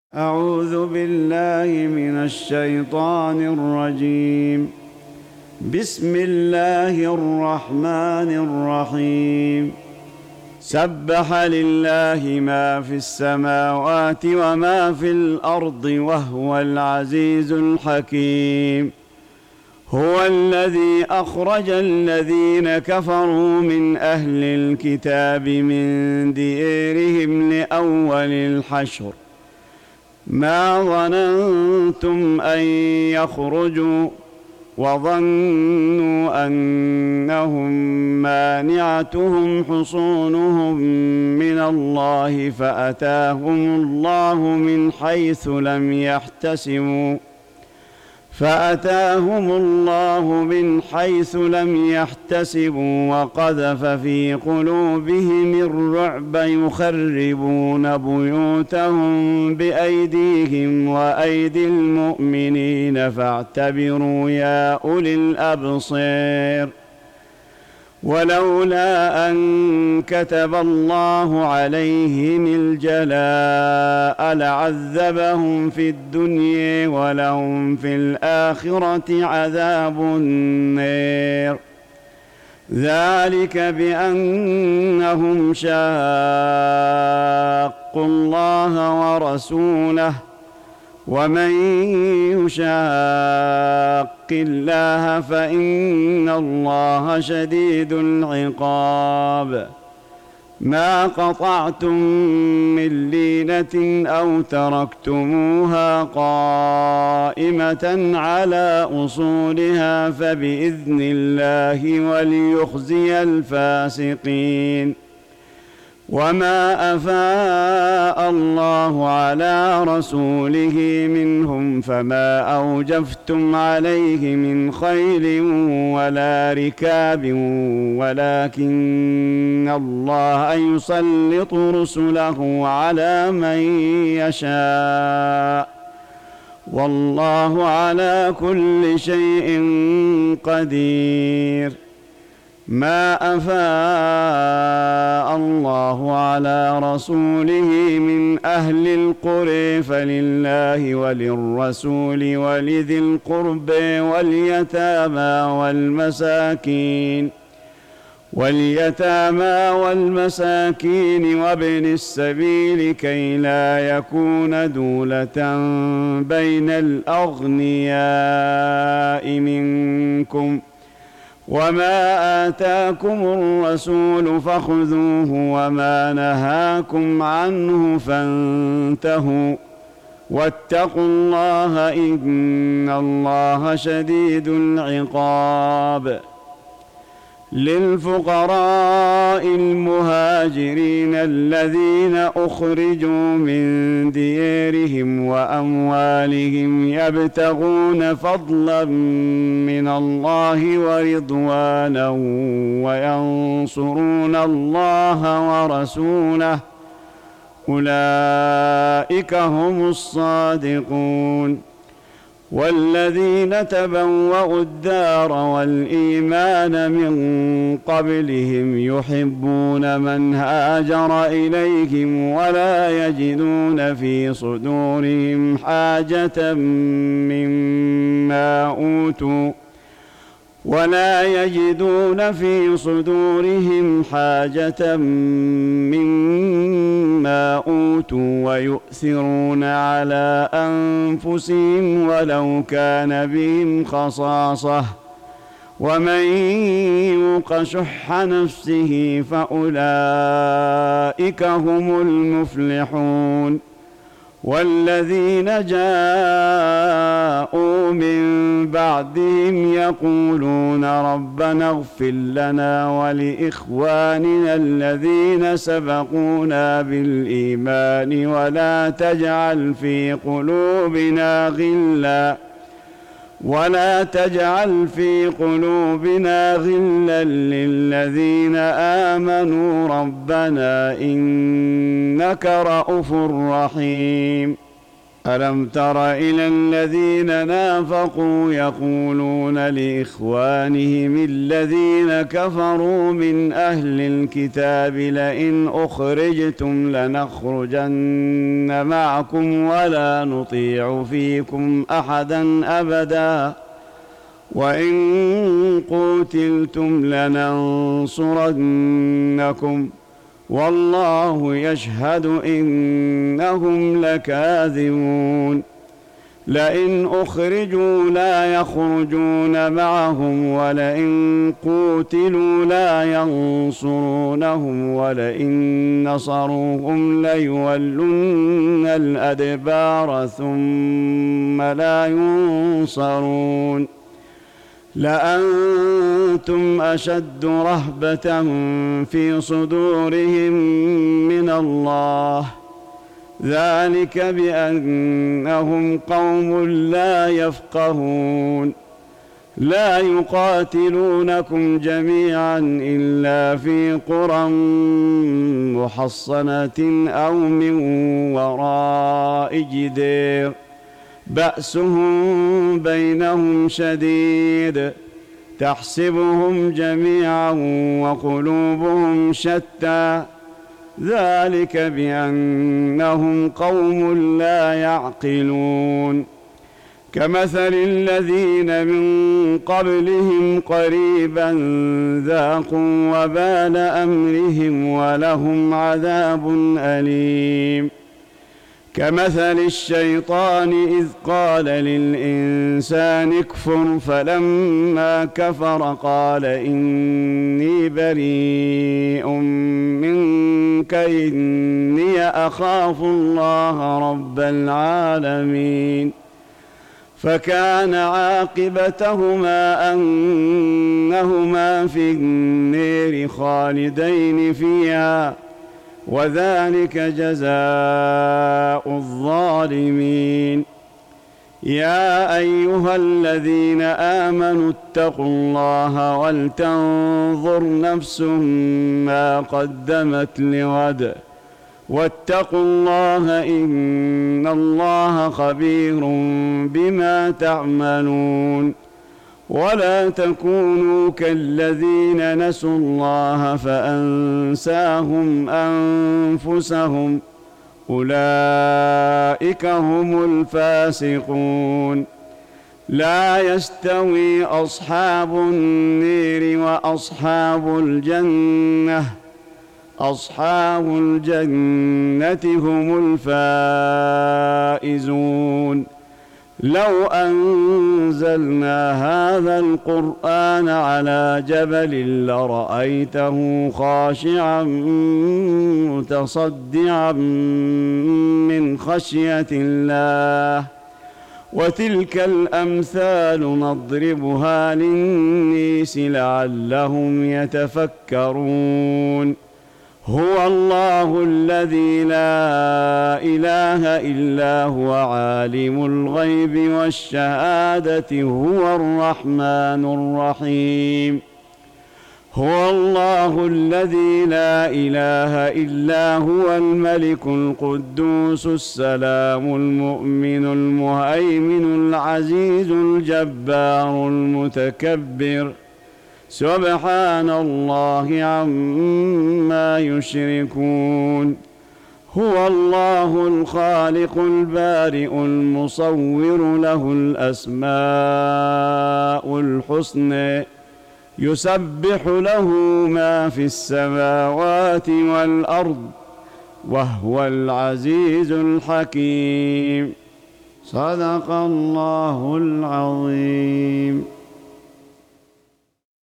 أعوذ بالله من الشيطان الرجيم. بسم الله الرحمن الرحيم. سبح لله ما في السماوات وما في الأرض وهو العزيز الحكيم. هو الذي أخرج الذين كفروا من أهل الكتاب من ديارهم لأول الحشر ما ظننتم أن يخرجوا وظنوا أنهم مانعتهم حصونهم من الله فأتاهم الله من حيث لم يحتسبوا وقذف في قلوبهم الرعب يخربون بيوتهم بأيديهم وأيدي المؤمنين فاعتبروا يا أولي الأبصار. ولولا أن كتب الله عليهم الجلاء لعذبهم في الدنيا ولهم في الآخرة عذاب النار. ذلك بأنهم شاقوا الله ورسوله ومن يشاق الله فإن الله شديد العقاب. ما قطعتم من لينة أو تركتموها قائمة على أصولها فبإذن الله وليخزي الفاسقين. وما أفاء الله على رسوله منهم فما أوجفتم عليه من خيل ولا ركاب ولكن الله يسلط رسله على من يشاء والله على كل شيء قدير. ما أفاء الله على رسوله من أهل القرى فلله وللرسول ولذي القرب واليتامى والمساكين وابن السبيل كي لا يكون دولة بين الأغنياء منكم. وما آتاكم الرسول فخذوه وما نهاكم عنه فانتهوا واتقوا الله إن الله شديد العقاب. للفقراء المهاجرين الذين أخرجوا من ديارهم وأموالهم يبتغون فضلا من الله ورضوانا وينصرون الله ورسوله أولئك هم الصادقون. والذين تبوأوا الدار والإيمان من قبلهم يحبون من هاجر إليهم ولا يجدون في صدورهم حاجة مما أوتوا ويؤثرون على أنفسهم ولو كان بهم خصاصة ومن يوق شح نفسه فأولئك هم المفلحون. والذين جاءوا من بعدهم يقولون ربنا اغفر لنا ولإخواننا الذين سبقونا بالإيمان ولا تجعل في قلوبنا غلا للذين آمنوا ربنا إنك رءوف رحيم. ألم تر إلى الذين نافقوا يقولون لإخوانهم الذين كفروا من أهل الكتاب لئن أخرجتم لنخرجن معكم ولا نطيع فيكم أحدا أبدا وإن قتلتم لننصرنكم والله يشهد إنهم لكاذبون لئن أخرجوا لا يخرجون معهم ولئن قوتلوا لا ينصرونهم ولئن نصروهم ليولن الأدبار ثم لا ينصرون لأنتم أشد رهبة في صدورهم من الله ذلك بأنهم قوم لا يفقهون لا يقاتلونكم جميعا إلا في قرى محصنة أو من وراء جدار بأسهم بينهم شديد تحسبهم جميعا وقلوبهم شتى ذلك بأنهم قوم لا يعقلون كمثل الذين من قبلهم قريبا ذاقوا وبال أمرهم ولهم عذاب أليم كمثل الشيطان إذ قال للإنسان اكفر فلما كفر قال إني بريء منك إني أخاف الله رب العالمين فكان عاقبتهما أنهما في النار خالدين فيها وذلك جزاء الظالمين يا أيها الذين آمنوا اتقوا الله ولتنظر نفس ما قدمت لغد واتقوا الله إن الله خبير بما تعملون ولا تكونوا كالذين نسوا الله فأنساهم أنفسهم أولئك هم الفاسقون لا يستوي أصحاب النار وأصحاب الجنة أصحاب الجنة هم الفائزون لو أنزلنا هذا القرآن على جبل لرأيته خاشعا متصدعا من خشية الله وتلك الأمثال نضربها للناس لعلهم يتفكرون هو الله الذي لا إله إلا هو عالم الغيب والشهادة هو الرحمن الرحيم هو الله الذي لا إله إلا هو الملك القدوس السلام المؤمن المهيمن العزيز الجبار المتكبر سبحان الله عما يشركون هو الله الخالق البارئ المصور له الأسماء الحسنى يسبح له ما في السماوات والأرض وهو العزيز الحكيم صدق الله العظيم.